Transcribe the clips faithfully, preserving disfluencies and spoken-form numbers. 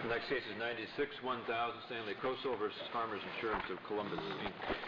The next case is ninety-six one thousand Stanley Kosel versus Farmers Insurance of Columbus, Incorporated.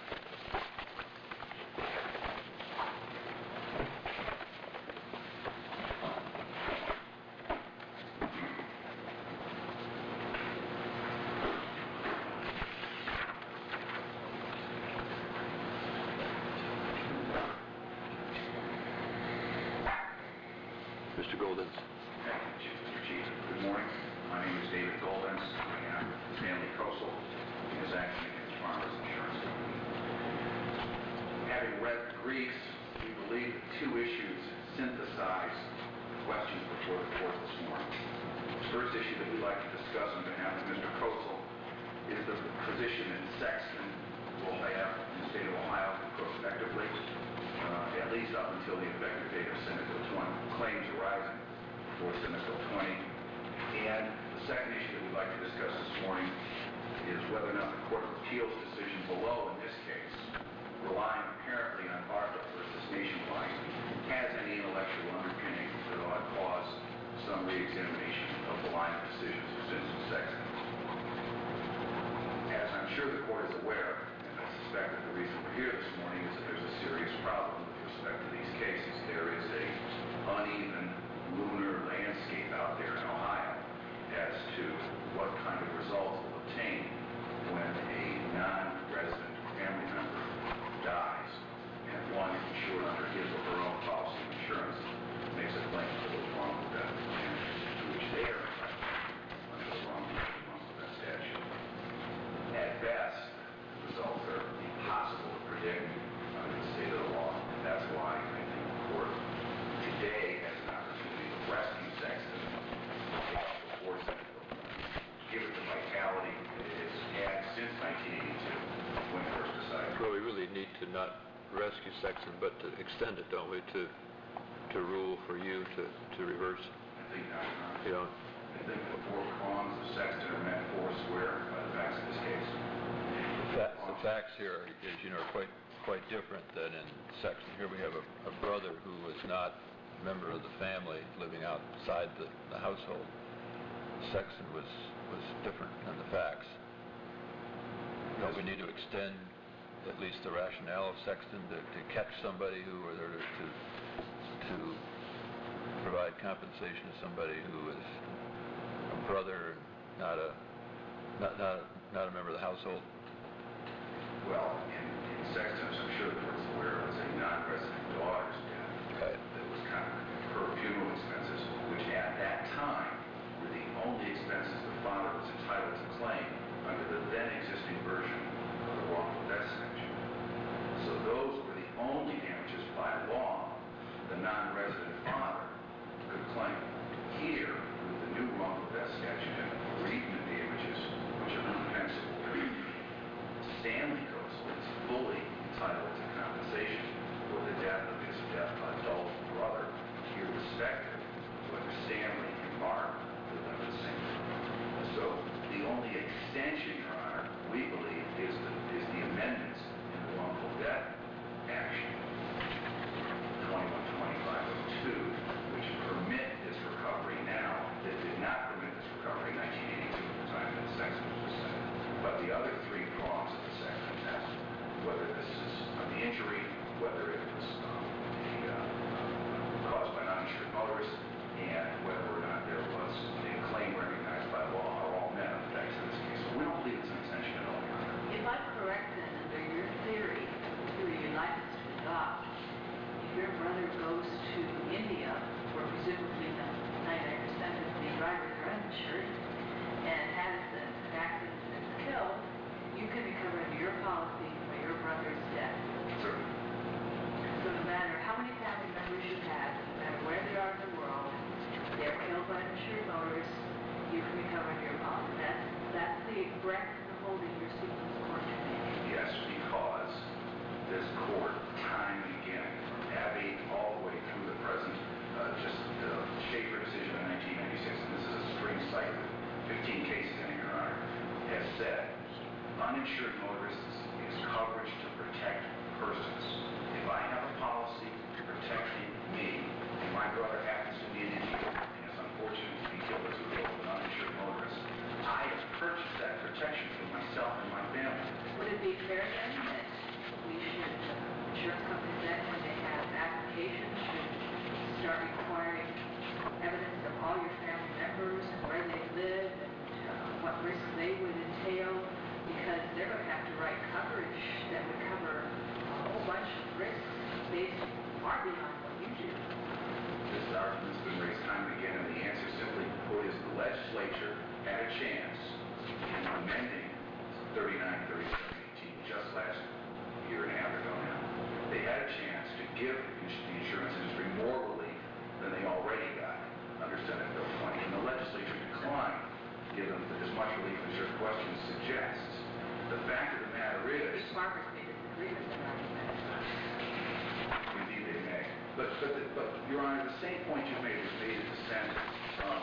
Mister Goldens. Thank you, Mister Chief. Good morning. My name is David Goldens. I am Stanley Kosel. He is acting against Farmers Insurance Company. Having read the briefs, we believe that two issues synthesize the questions before the court this morning. The first issue that we'd like to discuss on behalf of Mister Kosel is the position that Sexton will have in the state of Ohio prospectively, uh, at least up until the effective date of Senate Bill twenty, claims arising before Senate Bill twenty. And the second issue that we'd like to discuss this morning is whether or not the Court of Appeals decision below, in this case, relying apparently on Bartlett versus Nationwide, has any intellectual underpinning that ought to cause some re-examination of the line of decisions of Simpson Sexton. As I'm sure the Court is aware, and I suspect that the reason we're here this morning is that there's a serious problem with respect to these cases. There is a uneven lunar landscape out there in Ohio as to what kind of results will obtain when a non-resident family member dies and one insured under his or her own policy of insurance makes a claim for the wrongful death to which they are entitled under the wrongful death statute. At best, the results are impossible to predict under the state of the law, and that's why I think the Court today has an opportunity to rescue Sexton before Senate Bill twenty, give it the vitality that it has had since nineteen eighty-two when first decided. Well, we really need to not rescue Sexton, but to extend it, don't we, to to rule for you to, to reverse. I think not, Your Honor. You know, I think the four prongs of Sexton are met four square by the facts of this case. the, fa- the facts here, as you know, are quite quite different than in Sexton. Here we have a, a brother who was not a member of the family living outside the, the household. Sexton was was different than the facts. Don't we need to extend at least the rationale of Sexton to, to catch somebody who, or to, to to provide compensation to somebody who is a brother, not a not not not a member of the household? Well, in, in Sexton, as I'm sure the Court is aware, was a non-resident daughter's death. Right. That was kind of her funeral expenses, which at that time were the only expenses the father was entitled to claim under the then existing version of the wrongful death statute. So those were the only damages by law the non-resident father could claim. Here, with the new wrongful death statute and bereavement damages, which are compensable, Stanley Kosel is fully entitled to compensation for the death of his deaf adult brother, irrespective of whether Stanley and Mark live under the same roof. So the only extension, Your Honor, we believe, is the, is the amendments in the wrongful death action, twenty-one twenty-five oh two, which permit this recovery now, that did not permit this recovery in nineteen eighty-two at the time that Sexton was decided. But the other three prongs of the Sexton test, whether this is uh, the injury, whether it was um, a, uh, caused by non-insured motorists, and whether or not there was a claim recognized by law, are all met on the facts of this case. So we don't believe it's an extension at all, Your Honor. If I'm correct, then, under your theory, the theory you'd like us to adopt, if your brother goes to India, where presumably ninety-nine percent of the drivers are uninsured, and has an accident and is killed, you can recover under your policy for your brother's death. Certainly. So no matter how many family members you have, no matter where they are in the world, they're killed by uninsured motorists, you can recover under your policy. That's, that's the breadth of the holding you're seeking this court to make. Yes, because this court, time and again, from Abbey all the way through the present, uh, just the Schaefer decision in nineteen ninety-six, and this is a string site with fifteen cases in it, Your Honor, has said uninsured motorists is coverage to protect persons. If I have a policy protecting me, and my brother happens to be an Indian and is unfortunate to be killed as a result of an uninsured motorist, thirty-nine, thirty-seven, eighteen, just last year and a half ago now. They had a chance to give the insurance industry more relief than they already got under Senate Bill twenty, and the legislature declined, given as much relief as your question suggests. The fact of the matter is... These farmers may disagree with that argument. Indeed they may. But, but, the, but, Your Honor, the same point you made was made in dissent. Um,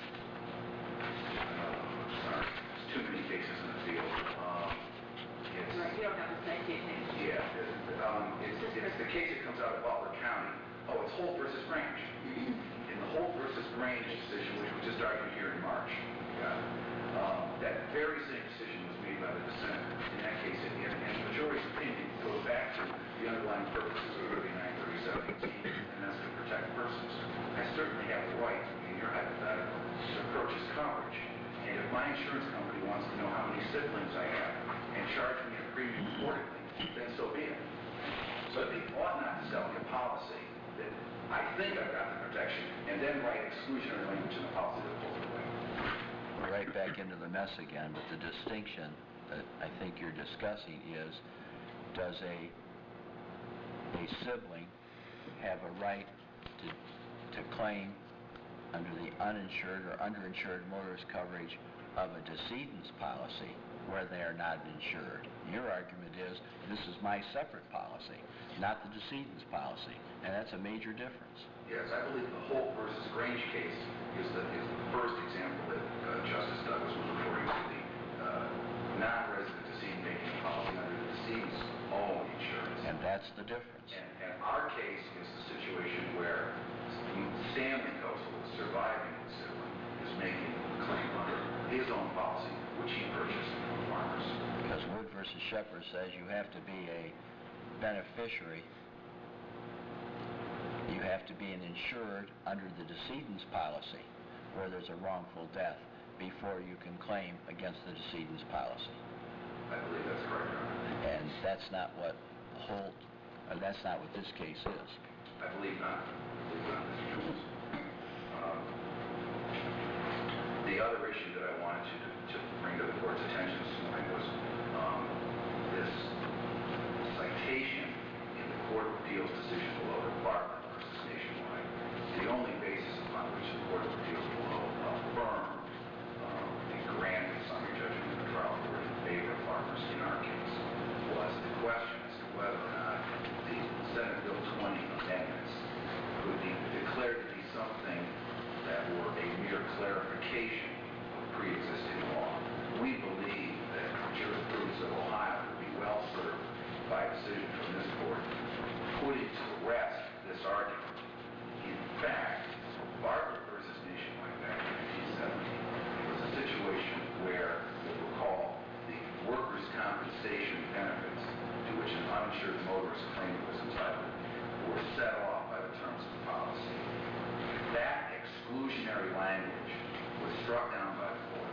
uh, sorry, there's too many cases in the field. Um, it's, Right, you don't have to say anything. Yeah, it, um, it's, it's the case that comes out of Butler County. Oh, it's Holt versus Grange. In the Holt versus Grange decision, which we just argued here in March, yeah, um, that very same decision was made by the dissent in that case, and, and the majority's opinion goes back to the underlying purposes of thirty-nine, thirty-seven, eighteen, and that's to protect persons. I certainly have the right, in your hypothetical, to purchase coverage, and if my insurance company wants to know how many siblings I have and charge me a premium accordingly, then so be it. But they ought not to sell me a policy that I think I've got the protection, and then write exclusionary language in the policy that pulls it away. We're right back into the mess again, but the distinction that I think you're discussing is, does a a sibling have a right to, to claim under the uninsured or underinsured motorist coverage of a decedent's policy where they are not insured? Your argument is, this is my separate policy, not the decedent's policy, and that's a major difference. Yes, I believe the Holt versus Grange case is the, is the first example that uh, Justice Douglas was referring to, the uh, non-resident decedent making a policy under the decedent's own insurance. And that's the difference. And, and our case is the situation where Stanley Coastal, the surviving sibling, is making a claim under his own policy, which he purchased from farmers. Because Wood versus Shepherd says you have to be a beneficiary, you have to be an insured under the decedent's policy where there's a wrongful death before you can claim against the decedent's policy. I believe that's correct, Your Honor. And that's not what Holt, or that's not what this case is. I believe not. I believe not, Mister Jones. Um, the other issue that I wanted to, to bring to the court's attention this morning was um, this citation in the Court of Appeals decision below the Bartlett versus Nationwide. The only basis upon which the Court of Appeals below affirmed um, and granted summary judgment in the trial court in favor of farmers in our case was the question as to whether or not the Senate Bill twenty amendments could be declared to be something that were a mere clarification of pre-existing law. We believe that jurisprudence of Ohio would be well served by a decision from this court putting to rest this argument. In fact, Bartlett versus Nationwide back in nineteen seventy was a situation where, you'll recall, the workers' compensation benefits to which an uninsured motorist claimant was entitled were set off by the terms of the policy. That exclusionary language was struck down by the court.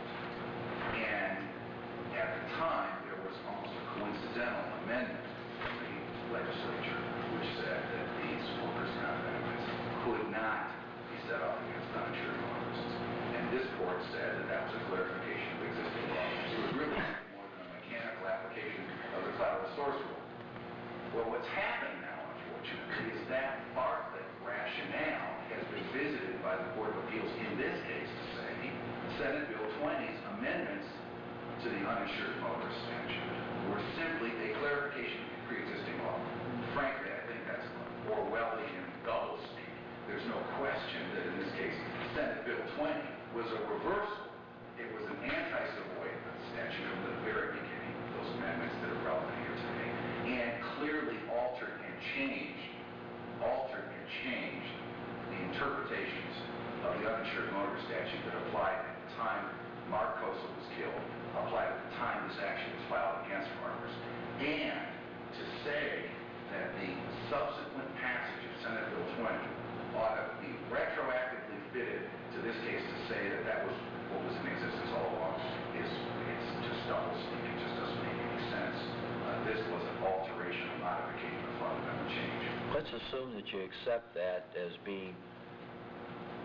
And at the time, there was almost a coincidental amendment from the legislature which said that these workers' comp benefits could not be set off against uninsured motorists. And this court said that that was a clarification of existing law. It was really nothing more than a mechanical application of the collateral source rule. Well, what's happened now, unfortunately, is that Bartlett rationale has been visited by the Court of Appeals in this case to say Senate Bill twenty's amendments to the uninsured motorist statute were simply a clarification of pre-existing law. Frankly, I think that's Orwellian doublespeak. There's no question that in this case, Senate Bill twenty was a reversal. It was an anti-civil abatement statute from the very beginning, those amendments that are relevant here today, and clearly altered and changed, altered and changed the interpretations of the uninsured motorist statute that applied at the time Mark Kosa was killed, applied at the time this action was filed against farmers, and to say that the subsequent passage of Senate Bill twenty ought to be retroactively fitted to this case to say that that was what was in existence all along is it's just doublespeak. It just doesn't make any sense. Uh, this was an alteration, a modification, a fundamental change. Let's assume that you accept that as being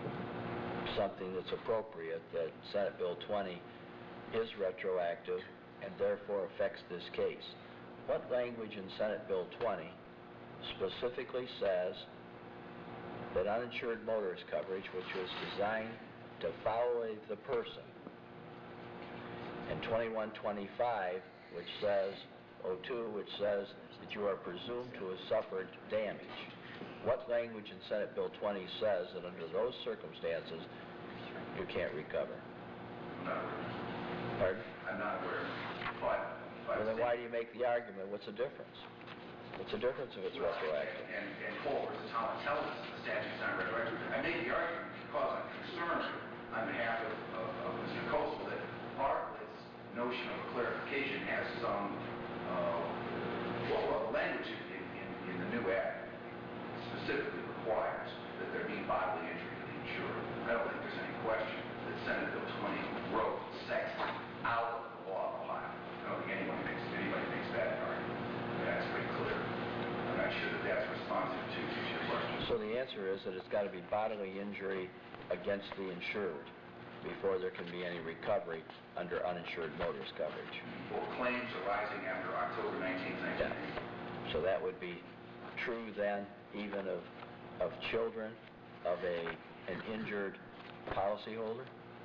something that's appropriate, that Senate Bill twenty is retroactive and therefore affects this case. What language in Senate Bill twenty specifically says that uninsured motorist coverage, which was designed to follow the person, and twenty-one twenty-five, which says, oh two, which says that you are presumed to have suffered damage. What language in Senate Bill twenty says that under those circumstances you can't recover? I'm not aware. Pardon? I'm not aware. But, but Well, then why do you make the argument? What's the difference? What's the difference if it's Well, retroactive? And, and Cole versus Thomas tells us that the statute's not retroactive. I made the argument because I'm concerned on behalf of, of, of Mister Coastal that Bartlett's notion of a clarification has some, uh, well, well, the language in, in, in the new act specifically requires that there be bodily injury to the insured. I don't think there's any question that Senate Bill twenty wrote sex out of the law of Ohio. I don't think anyone makes, anybody makes that argument. That's pretty clear. I'm not sure that that's responsive to, to your question. So the answer is that it's got to be bodily injury against the insured before there can be any recovery under uninsured motorist coverage. Or claims arising after October nineteenth, nineteen eighty. So that would be true then even of, of children of a, an injured policyholder?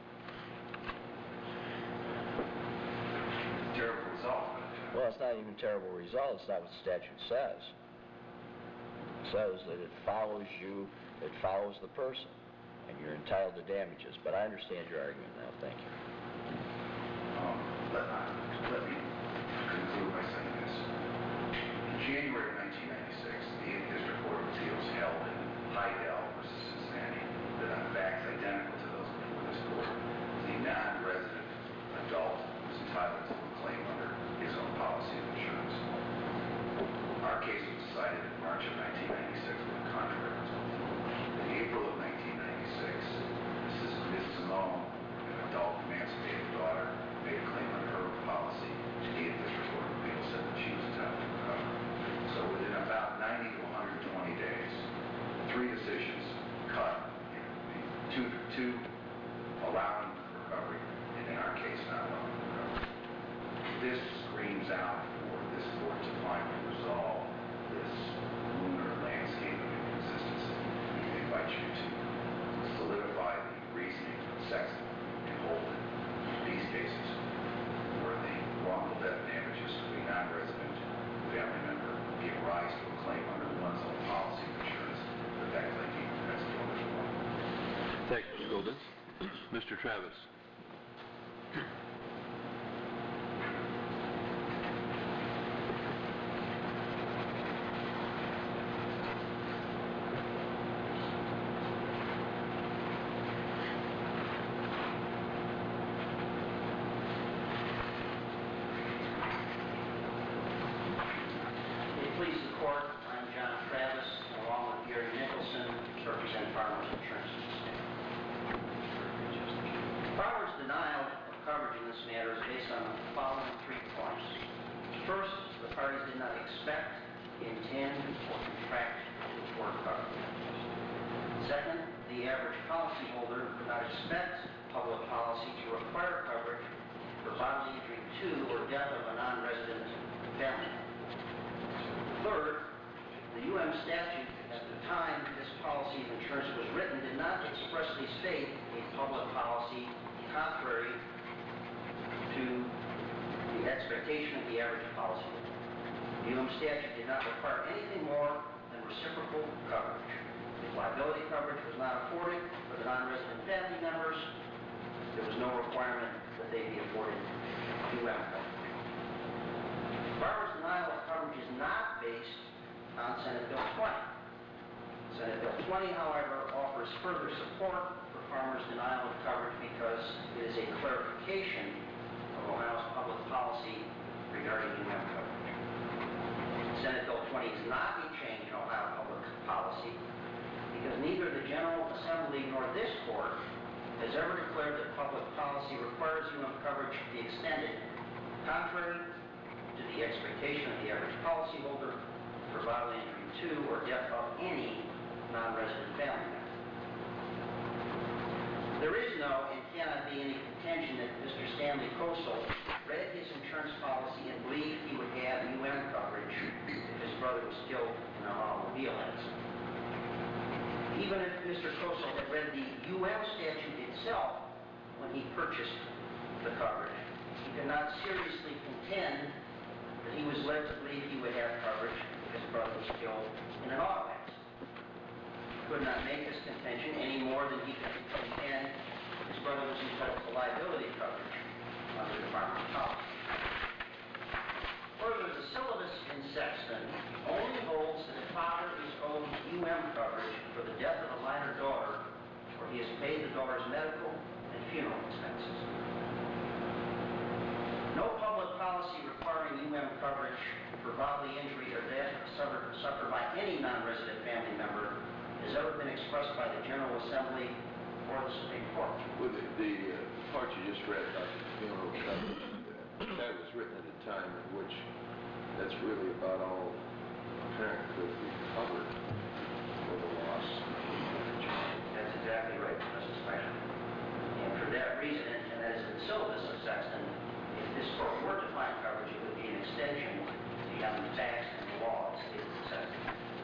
Terrible result. Well, it's not even a terrible result. It's not what the statute says. It says that it follows you, it follows the person, and you're entitled to damages. But I understand your argument now. Thank you. Um, let, uh, let me conclude by saying this. In January of nineteen ninety-six, the eighth District Court of Appeals held in Heidel versus Cincinnati that on facts identical to those before this court, the non-resident adult was entitled to a claim under his own policy of insurance. Our case was decided in March of nineteen ninety-six with a contrary result. In April of nineteen ninety-six, Missus Miss Simone, an adult emancipated daughter, made a claim under her own policy. The eighth District Court of Appeals said that she was entitled to recover. So within about ninety to one hundred twenty days, three decisions cut, two, two allowing recovery, and in our case, not allowing recovery. This screams out for this court to finally resolve this lunar landscape of inconsistency. We invite you to solidify the reasoning of Sexton and Holden in these cases where the wrongful death damages to a non-resident family member give rise to a claim under one's own policy of insurance, that that claim be commenced under the law. Thank you, Mister Golden. Mister Travis. May it please the court, I'm John Travis, along with Gary Nicholson, to represent Farmers Insurance. Farmers' denial of coverage in this matter is based on the following three points. First, the parties did not expect, intend, or contract to afford coverage. Second, the average policyholder would not expect public policy to require coverage for bodily injury to or death of a non-resident family member. Third, the U M statute at the time this policy of insurance was written did not expressly state a public policy contrary to the expectation of the average policyholder. The U M statute did not require anything more than reciprocal coverage. If liability coverage was not afforded for the non-resident family members, there was no requirement that they be afforded U M coverage. Farmers' denial of coverage is not based on Senate Bill twenty. Senate Bill twenty, however, offers further support for farmers' denial of coverage because it is a clarification of Ohio's public policy regarding U M coverage. Senate Bill twenty is not a change in Ohio public policy because neither the General Assembly nor this court has ever declared that public policy requires U M coverage to be extended, contrary to the expectation of the average policyholder for bodily injury to or death of any non-resident family member. There is no and cannot be any contention that Mister Stanley Kosel read his insurance parents' policy and believed he would have U M coverage if his brother was killed in an automobile accident. Even if Mister Koso had read the U M statute itself when he purchased the coverage, he could not seriously contend that he was led to believe he would have coverage if his brother was killed in an auto accident. He could not make this contention any more than he could contend his brother was entitled to liability coverage under the farmer's policy. Further, the syllabus in Sexton only holds that a father is owed U M coverage for the death of a minor daughter, or he has paid the daughter's medical and funeral expenses. No public policy requiring U M coverage for bodily injury or death suffered, suffered by any non-resident family member has ever been expressed by the General Assembly or the Supreme Court. Well, the, the uh, part you just read about the funeral coverage, uh, that was written at a time in which that's really about all a parent could be covered for the loss of a child. That's exactly right, Justice Fletcher. And for that reason, and that is in the syllabus of Sexton, if this court were to find coverage, it would be an extension beyond the facts and the law as stated in Sexton.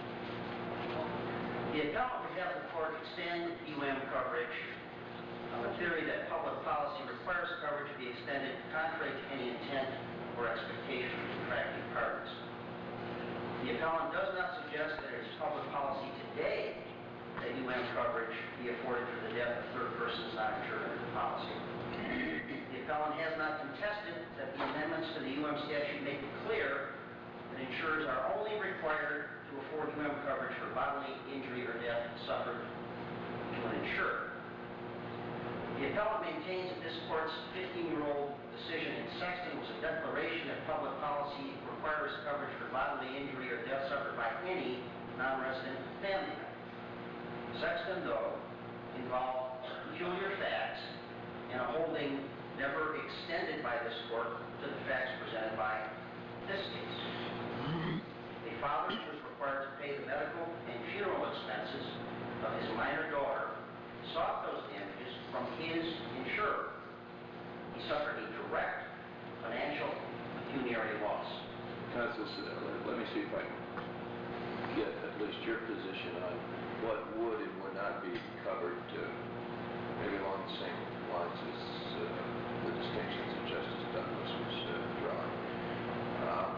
The appellant would have the court extend U M coverage on the theory that public policy requires coverage to be extended contrary to any intent or expectation of contracting parties. The appellant does not suggest that it is public policy today that U M coverage be afforded for the death of third persons not insured under the policy. The appellant has not contested that the amendments to the U M statute make it clear that insurers are only required to afford U M coverage for bodily injury or death suffered to an insured. The appellant maintains that this court's fifteen-year-old decision in Sexton was a declaration that public policy requires coverage for bodily injury or death suffered by any non-resident family member. Sexton, though, involved peculiar facts and a holding never extended by this court to the facts presented by this case. A father was required to pay the medical and funeral expenses of his minor daughter, sought those damages from his insurer. He suffered a direct financial pecuniary loss. Counsel, uh, let, let me see if I can get at least your position on what would and would not be covered, uh, maybe along the same lines as uh, the distinctions that Justice Douglas was uh, drawing. Um,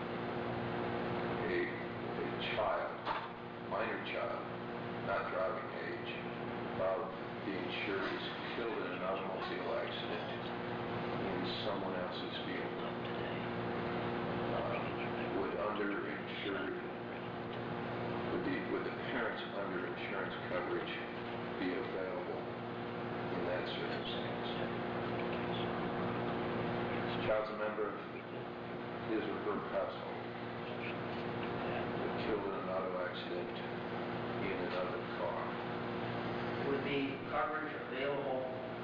a, a child, minor child, not driving age, of the insured is killed in an automobile accident in someone else's vehicle. Uh, would underinsured, would the, would the parents' underinsurance coverage be available in that circumstance? The child's a member of his or her household, killed in an auto accident in another car. Would be coverage available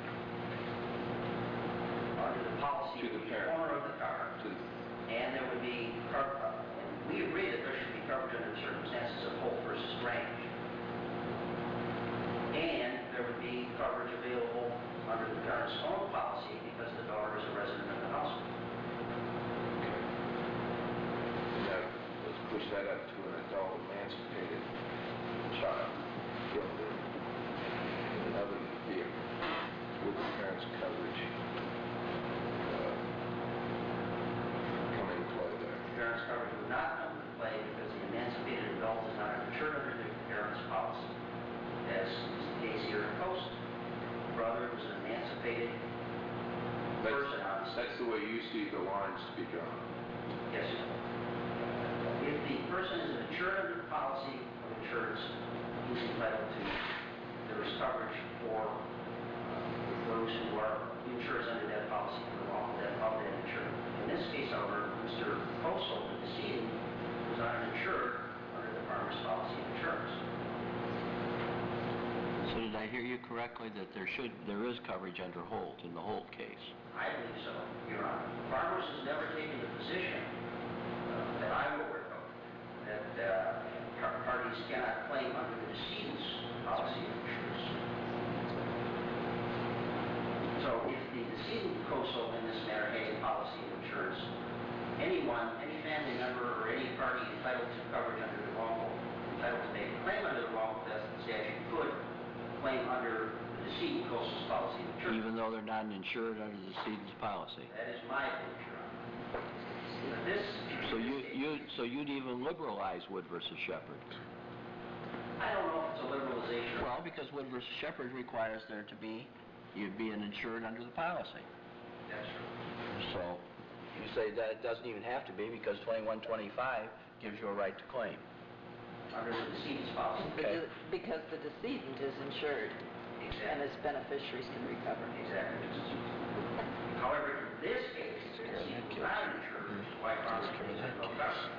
under the policy To of the the parent. owner of the car, To the, and there would be coverage. And we agree that there should be coverage under the circumstances of Holt versus Range. And there would be coverage available under the parent's own policy because the daughter is a resident of the household. now, let's push that up to an adult emancipated child killed in another vehicle with the parents' coverage uh, come into play there. Parents' coverage would not come into play because the emancipated adult is not insured under the parent's policy. As is the case here in Coast, the brother was an emancipated That's, person on the that's the way you see the lines to be drawn. Yes, sir. If the person is insured under the policy of insurance, he's entitled to, there is coverage for uh, those who are insurers under that policy for the wrongful death of that insured. In this case, however, Mister Koso, the decedent, was not insured under the farmer's policy of insurance. So did I hear you correctly that there should, there is coverage under Holt, in the Holt case? I believe so, Your Honor. Farmers has never taken the position uh, that I'm aware of that uh, par- parties cannot claim under the decedent's policy of insurance. So if the decedent Koso in this matter had a policy of insurance, though they're not insured under the decedent's policy. That is my belief, Your Honor. This... So you, you, so you'd even liberalize Wood versus Shepherd? I don't know if it's a liberalization. Well, because Wood versus Shepherd requires there to be, you'd be an insured under the policy. That's true. So, you say that it doesn't even have to be because twenty-one twenty-five gives you a right to claim. Under the decedent's policy. Okay. Because the decedent is insured and Exactly. his beneficiaries can recover. Exactly. However, in this case, the decedent is not insured, which is why Congress has no coverage.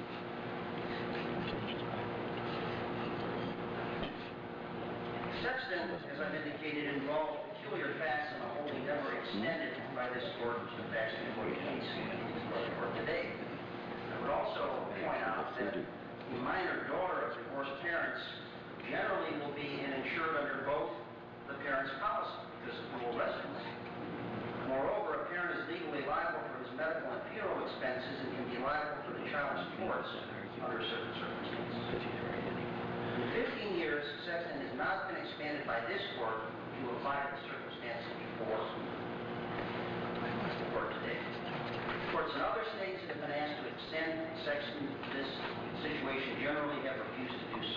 Sexton, as I've indicated, involved peculiar facts and a holding never extended by this court to the facts before the case before the court today. I would also point out that the minor daughter of divorced parents generally will be an insured under both the parent's policy because of dual residency. Moreover, a parent is legally liable for his medical and funeral expenses and can be liable for the child's supports under certain circumstances. In fifteen years, Sexton has not been expanded by this court to apply to the circumstances before the court today. Courts in other states that have been asked to extend Sexton to this situation generally have refused to do so.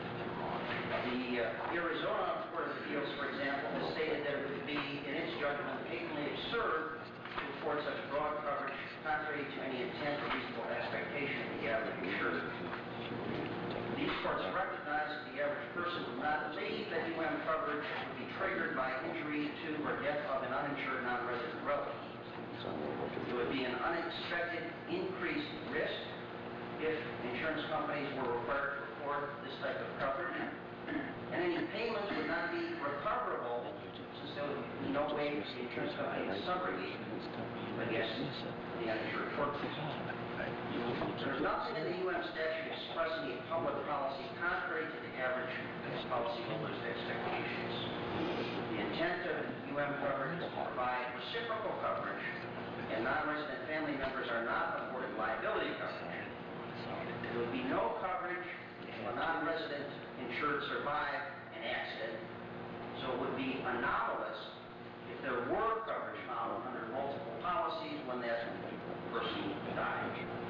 The uh, Arizona Court of Appeals, for example, has stated that it would be, in its judgment, patently absurd to afford such broad coverage contrary to any intent or reasonable expectation of the average insured. These courts recognize that the average person would not believe that U M coverage would be triggered by injury to or death of an uninsured non-resident relative. It would be an unexpected increased risk if insurance companies were required to afford this type of coverage, and any payments would not be recoverable since there would be no way for the insurance company to subrogate against the uninsured shortfall. There's nothing in the U M statute expressing a public policy contrary to the average policyholder's expectations. The intent of U M coverage is to provide reciprocal coverage, and non-resident family members are not afforded liability coverage. There would be no coverage if a non-resident insured survived an accident, so it would be anomalous if there were coverage found under multiple policies when that person died.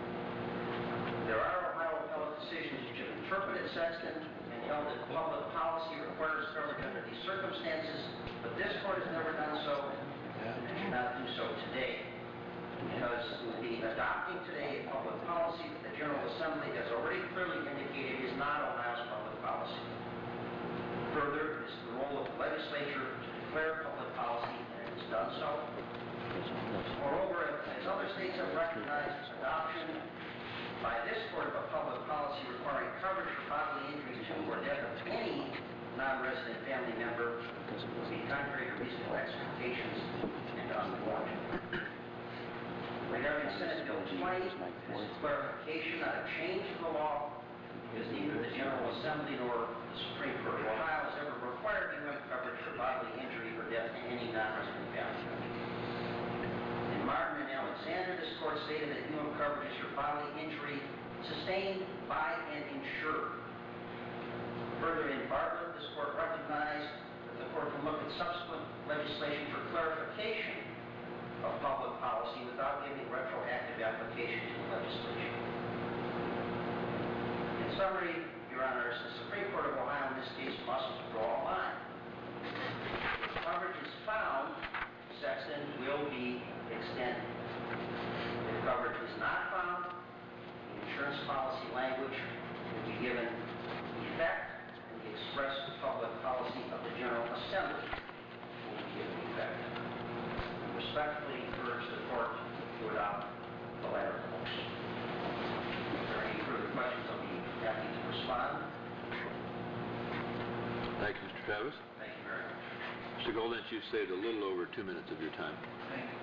There are Ohio appellate decisions which have interpreted Sexton and held that public policy requires coverage under these circumstances, but this court has never done so and should not do so today. Because the adopting today a public policy that the General Assembly has already clearly indicated is not Ohio's public policy. Further, it is the role of the legislature to declare public policy, and it has done so. Moreover, as other states have recognized adoption by this court of a public policy requiring coverage for bodily injury to or death of any non-resident family member would be contrary to reasonable expectations and unwarranted. Regarding Senate Bill twenty, this is clarification, not a change to the law, because neither the General Assembly nor the Supreme Court of Ohio has ever required U M coverage for bodily injury or death to any non-resident family member. In Martin and Alexander, this court stated that U M coverage is for bodily injury sustained by an insured. Further, in Bartlett, this court recognized that the court can look at subsequent legislation for clarification of public policy without giving retroactive application to the legislation. In summary, Your Honors, the Supreme Court of Ohio in this case must draw a line. If coverage is found, Sexton will be extended. If coverage is not found, the insurance policy language will be given effect, and the express public policy of the General Assembly will be given effect. I respectfully encourage the court to adopt the latter course. If there are any further questions, I'll be happy to respond. Thank you, Mister Travis. Thank you very much. Mister Goldinch, you've saved a little over two minutes of your time. Thank you.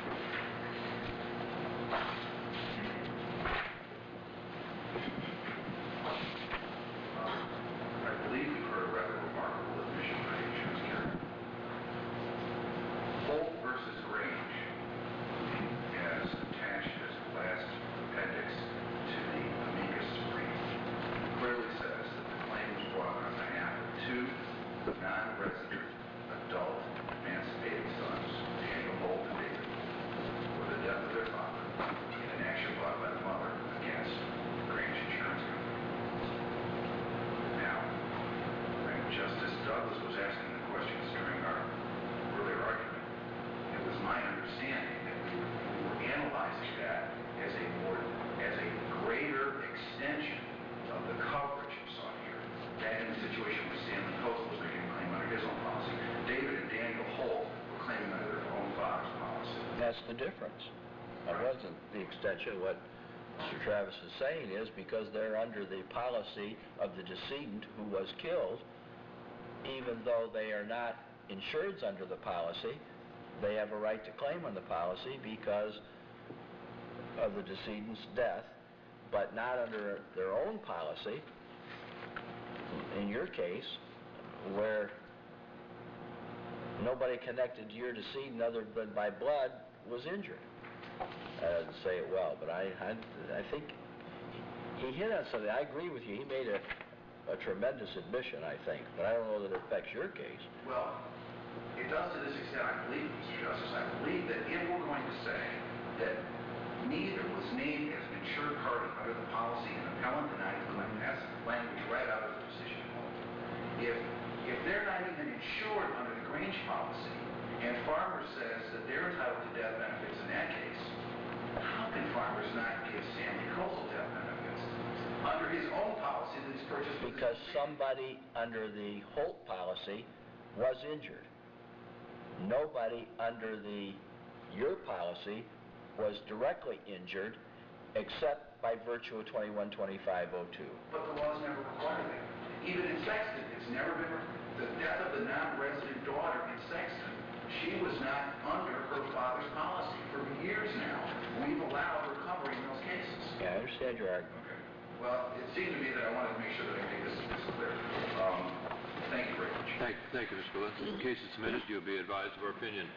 I believe we've heard a rather remarkable admission by the insurance carrier. Holt versus Grange has attached as a last appendix to the amicus brief clearly says that the claim was brought on behalf of two non-resident adult emancipated sons in an action brought by the mother against Grange Insurance Company. Now, when Justice Douglas was asking the questions during our earlier argument, it was my understanding that we were, we were analyzing that as a more, as a greater extension of the coverage sought here. That in the situation where Stanley Coastal was making a claim under his own policy, David and Daniel Holt were claiming under their own father's policy. That's the difference. That wasn't the extension. What Mister Travis is saying is because they're under the policy of the decedent who was killed, even though they are not insureds under the policy, they have a right to claim on the policy because of the decedent's death, but not under their own policy. In your case, where nobody connected to your decedent other than by blood was injured. I didn't say it well, but I, I, I think he hit on something. I agree with you. He made a, a tremendous admission, I think, but I don't know that it affects your case. Well, it does to this extent, I believe, Mister Justice. I believe that if we're going to say that neither was named as an insured party under the policy and appellant denied the claim, that's language right out of the decision. If, if they're not even insured under the Grange policy, and Farmers says that they're entitled to death benefits in that case, how can Farmers not give Stanley Coastal death benefits under his own policy that he's purchased? Because somebody under the Holt policy was injured. Nobody under the your policy was directly injured except by virtue of twenty-one twenty-five oh two. But the laws never require that. Even in Sexton, it's never been, the death of the non-resident daughter in Sexton, she was not under her father's policy for years now. We've allowed recovery in those cases. Yeah, I understand your argument. Okay. Well, it seemed to me that I wanted to make sure that I made this, this clear. Um, thank you very much. Thank, thank you, Mister Willis. In case it's submitted, you'll be advised of our opinion.